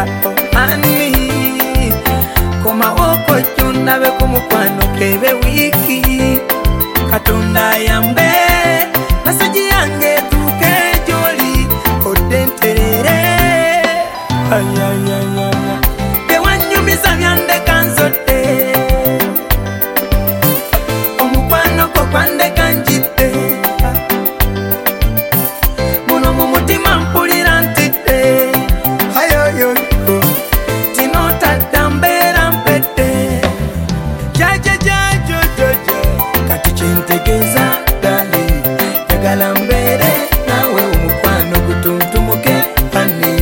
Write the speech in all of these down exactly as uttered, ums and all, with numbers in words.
mpulira ani koma woko chundabe kumukwano kebe wiki Katonda yambe nasaji yange tuke joli odenterere ayayayaya bewanyumiza byande kanzote omukwano ko kwande kanjite muno mu mutima mpulira ntite ayoyo tinota dambera mpete jaja jajo jojo kati chintegeza dali jagala mbere nawe omukwano gutuntumuke hani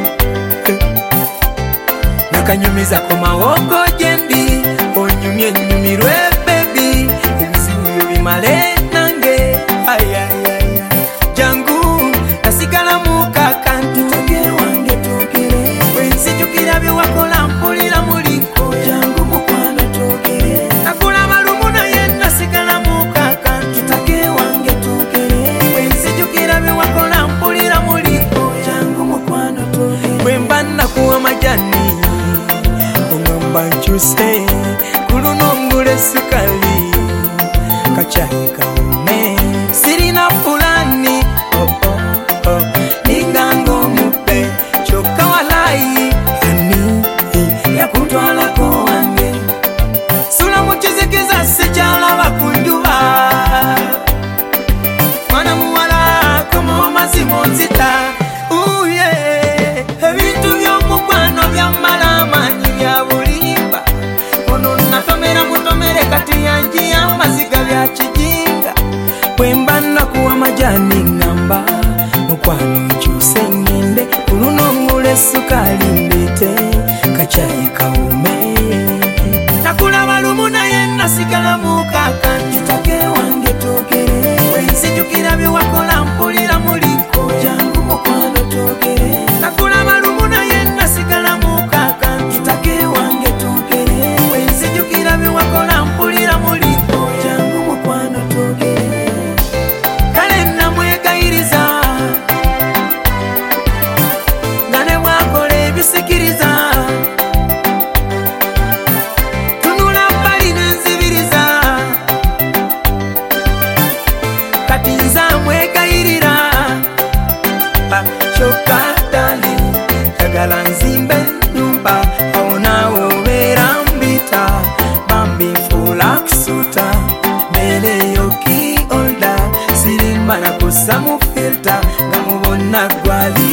nakanyumiza komawoko jendi onyumye nyumirwe baby ebisibu bimale nange ayayaya jangu nasigala mukaka ntitoke wange tokere wensijukira byewakola mpulira muliko jangu mukwano tokere nakula balumuna ye nasigala mukaka ntitoke wange tokere wensijukira byewakola mpulira muliko jangu mukwano tokere bwemba nakuwa majani ongamba nkyuse kulunongule sukali kachai kaume sirina fulani oh oh oh ningango mupe choka walai ani ya kutwala ko wange sula muchizikiza sichala bakunjuba mwana muwala komo mazimo nzita uye ebintu byomukwano byamala amanyi bya bulimba ono natomera mutomere kati yanji amaziga bya kijinga bwemba nakuwa majani ngamba mukwano nkyuse ngende kulunongule sukali mbite kachai kaume nakula balumuna ye nasigala mukaka ntitoke wange tokere wensijukira byewakola mpulira muliko jangu mukwano tokere nakula balumuna ye nasigala mukaka ntitoke wange tokere wensijukira byewakola mpulira muliko jangu mukwano tokere kale namwegayiriza ngane mwakola ebisikiriza tunula mbali nenzibiriza kati nza mwegayirira choka dali jagala nzimbe nyumba aonawo beera mbita bambi fula kusuta mbere yoki olda sirimba nakusa mu filter nga mubona gwali